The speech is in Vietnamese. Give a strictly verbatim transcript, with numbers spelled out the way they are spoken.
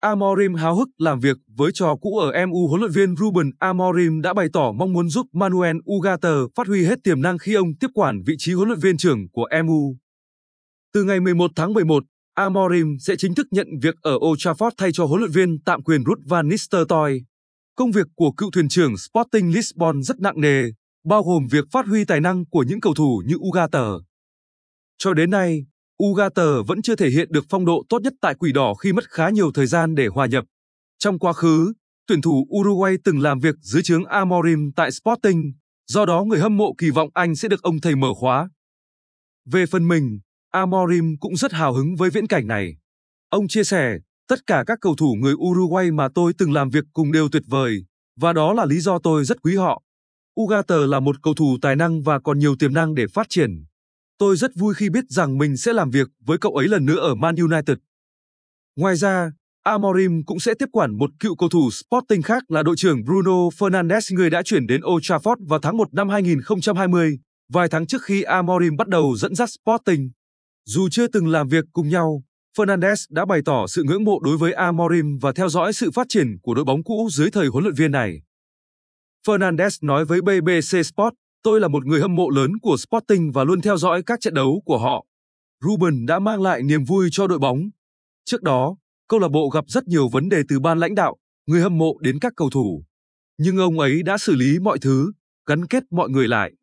Amorim háo hức làm việc với trò cũ ở em u. Huấn luyện viên Ruben Amorim đã bày tỏ mong muốn giúp Manuel Ugarte phát huy hết tiềm năng khi ông tiếp quản vị trí huấn luyện viên trưởng của em u. Từ ngày mười một tháng mười một, Amorim sẽ chính thức nhận việc ở Old Trafford thay cho huấn luyện viên tạm quyền Ruud van Nistelrooy. Công việc của cựu thuyền trưởng Sporting Lisbon rất nặng nề, bao gồm việc phát huy tài năng của những cầu thủ như Ugarte. Cho đến nay, Ugarte vẫn chưa thể hiện được phong độ tốt nhất tại Quỷ Đỏ khi mất khá nhiều thời gian để hòa nhập. Trong quá khứ, tuyển thủ Uruguay từng làm việc dưới trướng Amorim tại Sporting, do đó người hâm mộ kỳ vọng anh sẽ được ông thầy mở khóa. Về phần mình, Amorim cũng rất hào hứng với viễn cảnh này. Ông chia sẻ, tất cả các cầu thủ người Uruguay mà tôi từng làm việc cùng đều tuyệt vời, và đó là lý do tôi rất quý họ. Ugarte là một cầu thủ tài năng và còn nhiều tiềm năng để phát triển. Tôi rất vui khi biết rằng mình sẽ làm việc với cậu ấy lần nữa ở Man United. Ngoài ra, Amorim cũng sẽ tiếp quản một cựu cầu thủ Sporting khác là đội trưởng Bruno Fernandes, người đã chuyển đến Old Trafford vào tháng một năm hai nghìn không trăm hai mươi, vài tháng trước khi Amorim bắt đầu dẫn dắt Sporting. Dù chưa từng làm việc cùng nhau, Fernandes đã bày tỏ sự ngưỡng mộ đối với Amorim và theo dõi sự phát triển của đội bóng cũ dưới thời huấn luyện viên này. Fernandes nói với bê bê xê Sport, tôi là một người hâm mộ lớn của Sporting và luôn theo dõi các trận đấu của họ. Ruben đã mang lại niềm vui cho đội bóng. Trước đó, câu lạc bộ gặp rất nhiều vấn đề từ ban lãnh đạo, người hâm mộ đến các cầu thủ. Nhưng ông ấy đã xử lý mọi thứ, gắn kết mọi người lại.